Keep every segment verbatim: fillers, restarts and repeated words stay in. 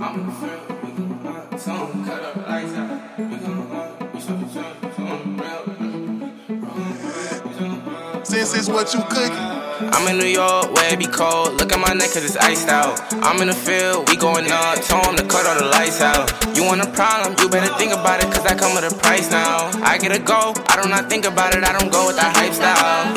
I'm in the field, we gon' uh, tell 'em, cut up the lights out. We gon' uh, we show the jump, so I'm real. Since it's what you cooking. I'm in New York, where it be cold. Look at my neck, cause it's iced out. I'm in the field, we going up. Tell 'em to cut all the lights out. You want a problem, you better think about it, cause I come with a price now. I get a go, I do not think about it, I don't go with that hype style.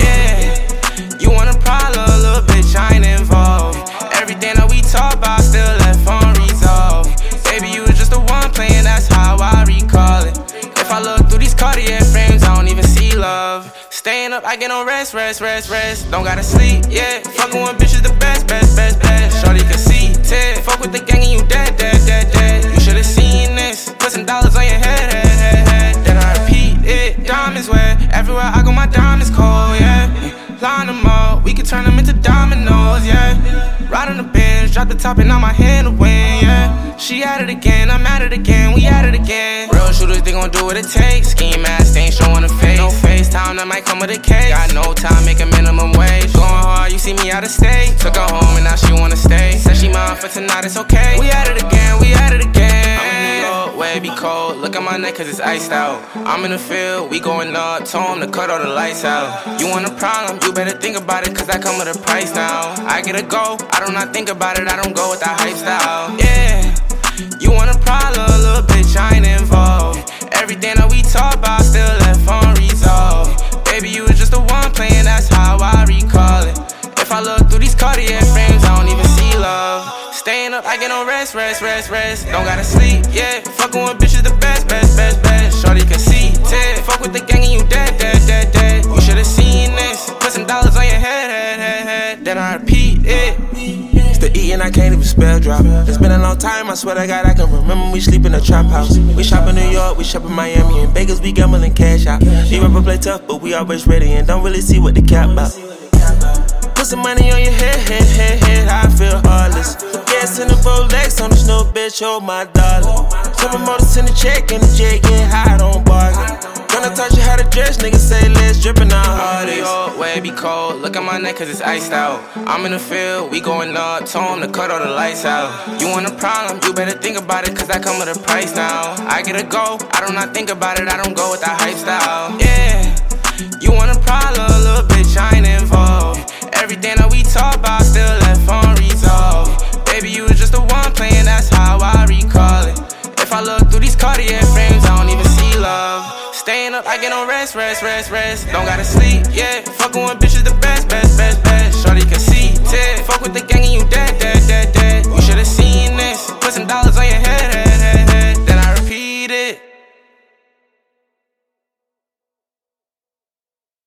Yeah, you want a problem, little bitch, I ain't involved. Everything that we talk about, still left unresolved. Baby, you was just the one playing, that's how I recall it. If I look through these Cartier frames, I don't even see love. Staying up, I get no rest, rest, rest, rest. Don't gotta sleep, yeah. Fucking with bitches the best, best, best, best. Shorty can see, Ted. Fuck with the gang and you dead, dead, dead, dead. You should've seen this. Put some dollars on your head, head, head, head. Then I repeat it. Diamonds wet. Everywhere I go, my diamonds cold, yeah. Line them up, we can turn them into dominoes, yeah. Ride on the bench, drop the top and on my hand to win, yeah. She at it again, I'm at it again, we at it again. Real shooters, they gon' do what it takes. Scheme mask, they ain't showing a face. No FaceTime, that might come with a case. Got no time, make a minimum wage. Going hard, you see me out of state. Took her home and now she wanna stay. Said she mine for tonight, it's okay. We at it again, we at it again. I'm in New York, where it be cold. Look at my neck, cause it's iced out. I'm in the field, we going up. Told 'em to cut all the lights out. You want a problem, you better think about it, cause I come with a price now. I get a go, I do not think about it, I don't go with that hype style. Yeah, you want a problem, little bitch, I ain't involved. Everything that we talk about, still left unresolved. Baby, you was just the one playing, that's how I recall it. If I look through these Cartier frames, I don't even see love. Staying up, I get no rest, rest, rest, rest. Don't gotta sleep, yeah. Fucking with bitches the best, best, best, best. Shorty can see, Ted. Fuck with the gang and you dead, dead, dead, dead. You should've seen this. Put some dollars on your head, head, head, head. Then I repeat it. To eat and I can't even spell drop. It's been a long time, I swear to God I can remember we sleep in a trap house. We shop in New York, we shop in Miami, in Vegas we gambling cash out. These rapper play tough, but we always ready and don't really see what the cap about. Put some money on your head, head, head, head, I feel heartless. Gas in the Rolex on this new bitch, hold my dollar. Some promoters in the check and the jet get high, don't bargain. Gonna touch you how to dress, niggas say let's drippin' out hardest. York, where it be cold, look at my neck cause it's iced out. I'm in the field, we going up, told 'em to cut all the lights out. You want a problem, you better think about it cause I come with a price now. I get a go, I do not think about it, I don't go with that hype style. Yeah, you want a problem, little bitch, I ain't involved. Everything that we talk about, still left unresolved. Baby, you was just the one playing, that's how I recall it. If I look through these Cartier frames, I don't even see love. Staying up, I get no rest, rest, rest, rest. Don't gotta sleep, yeah. Fucking with bitches the best, best, best, best. Shorty can see, Ted. Fuck with the gang